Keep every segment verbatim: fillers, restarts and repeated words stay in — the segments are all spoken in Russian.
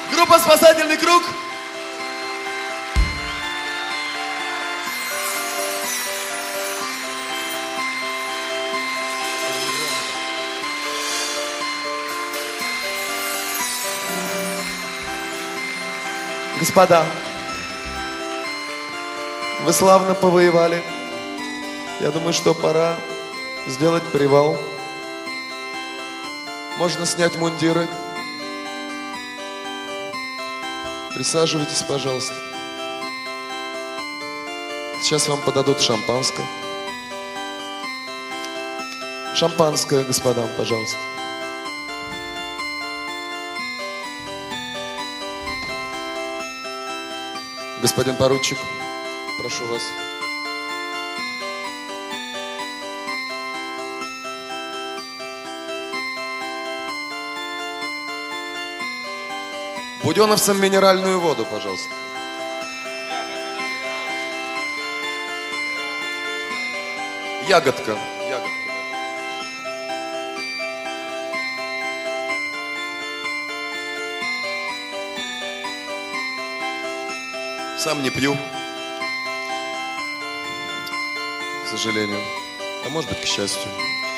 Группа «Спасательный круг». Господа, вы славно повоевали. Я думаю, что пора сделать привал. Можно снять мундиры. Присаживайтесь, пожалуйста. Сейчас вам подадут шампанское. Шампанское, господам, пожалуйста. Господин поручик, прошу вас. Буденовцам минеральную воду, пожалуйста. Ягодка. Ягодка. Сам не пью, к сожалению, а может быть, к счастью.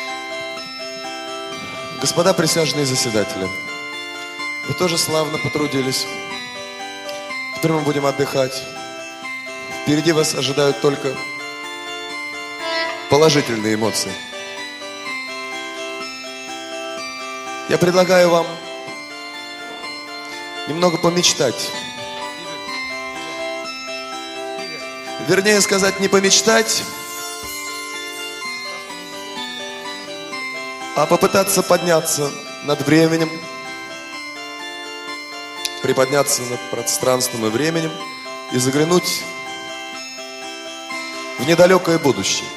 Господа присяжные заседатели, вы тоже славно потрудились. Теперь мы будем отдыхать. Впереди вас ожидают только положительные эмоции. Я предлагаю вам немного помечтать. Вернее сказать, не помечтать, а попытаться подняться над временем, приподняться над пространством и временем и заглянуть в недалекое будущее.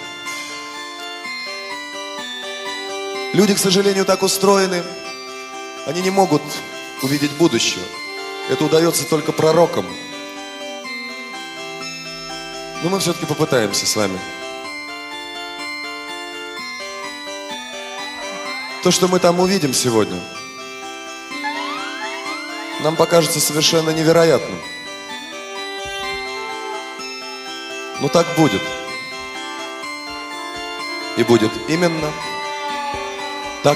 Люди, к сожалению, так устроены, они не могут увидеть будущего. Это удается только пророкам. Но мы все-таки попытаемся с вами. То, что мы там увидим сегодня, нам покажется совершенно невероятным. Но так будет. И будет именно так.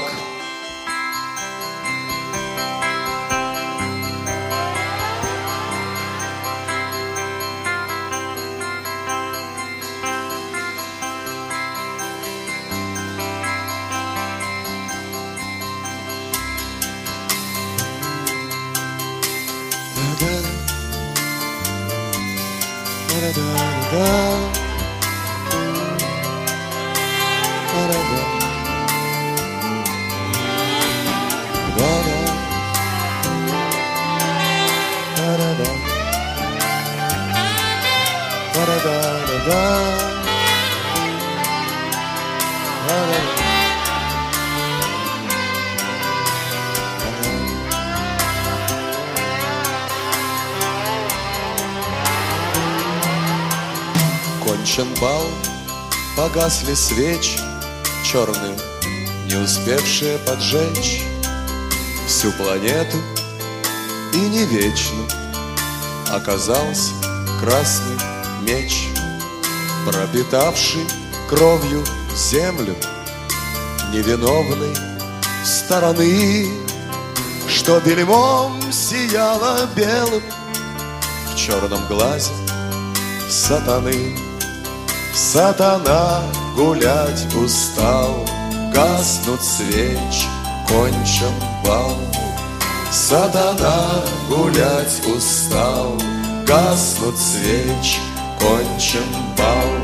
Кончен бал, погасли свечи черные, не успевшие поджечь всю планету, и не вечным оказался красный меч, пропитавший кровью землю невиновной стороны, что бельмом сияло белым в черном глазе сатаны. Сатана гулять устал, гаснут свечи, кончен бал. Сатана гулять устал, гаснут свечи, кончен бал.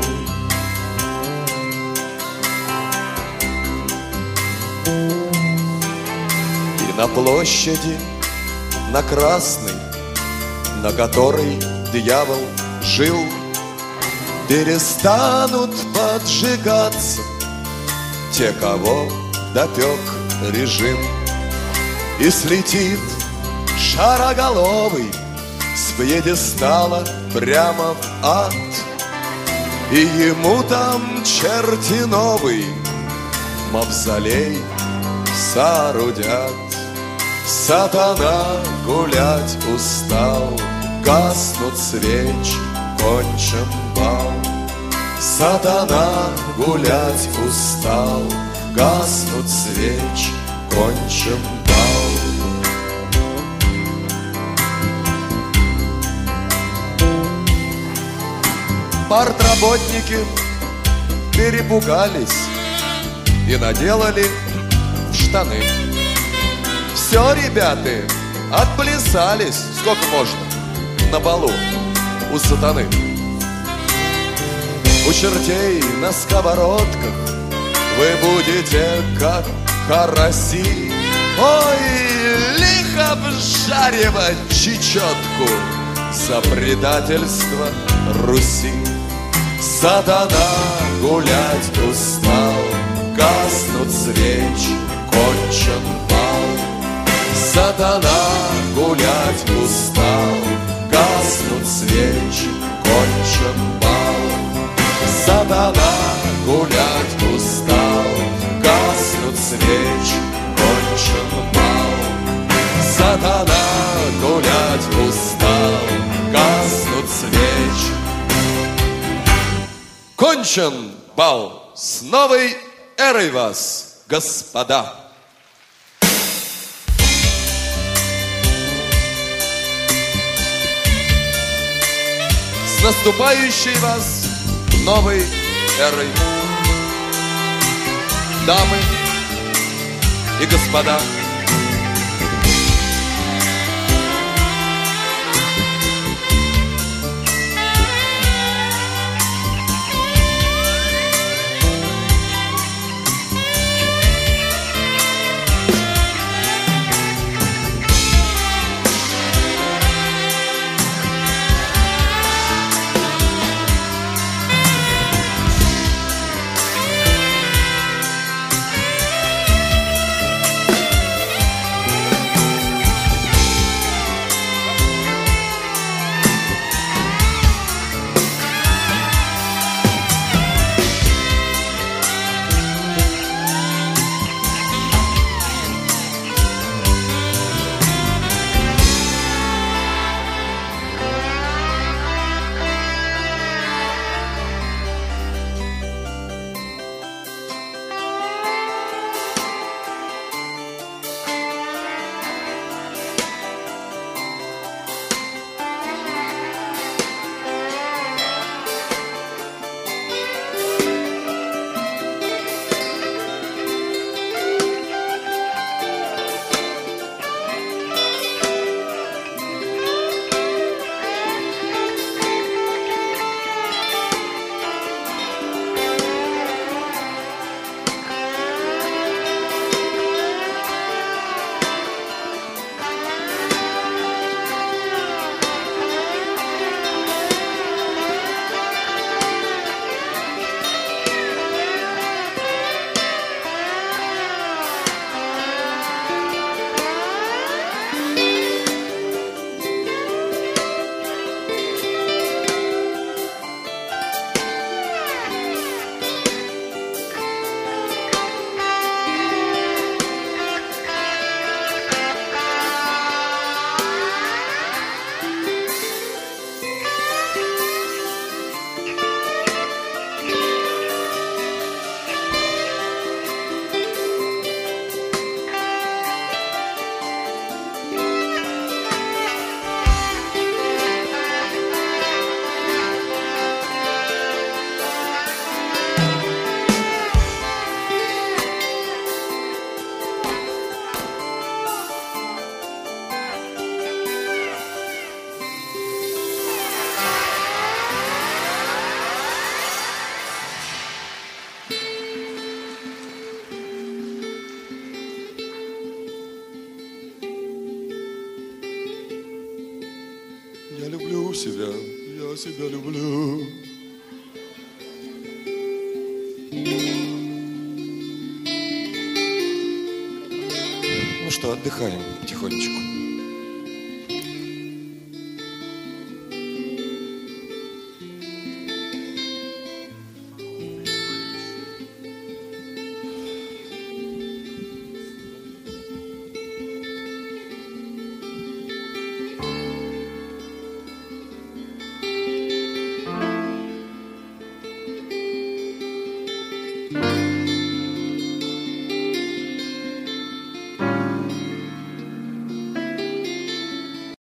И на площади, на Красной, на которой дьявол жил, перестанут поджигаться те, кого допек режим. И слетит шароголовый с пьедестала прямо в ад, и ему там черти новый мавзолей соорудят. Сатана гулять устал, гаснут свечи, кончен бал. Сатана гулять устал, гаснут свечи, кончен бал. Партработники перепугались и наделали в штаны. Все, ребята, отплясались, сколько можно, на балу у сатаны. У чертей на сковородках вы будете как караси. Ой, лихо вжаривать чечетку за предательство Руси. Сатана гулять устал, гаснут свечи, кончен бал. Сатана гулять устал, гаснут свечи, кончен бал. Сатана гулять устал, гаснут свечи, кончен бал. Сатана гулять устал, гаснут свечи, кончен бал. С новой эрой вас, господа! С наступающей вас новой эрой, дамы и господа! Я люблю себя, я себя люблю. Ну что, отдыхаем тихонечку.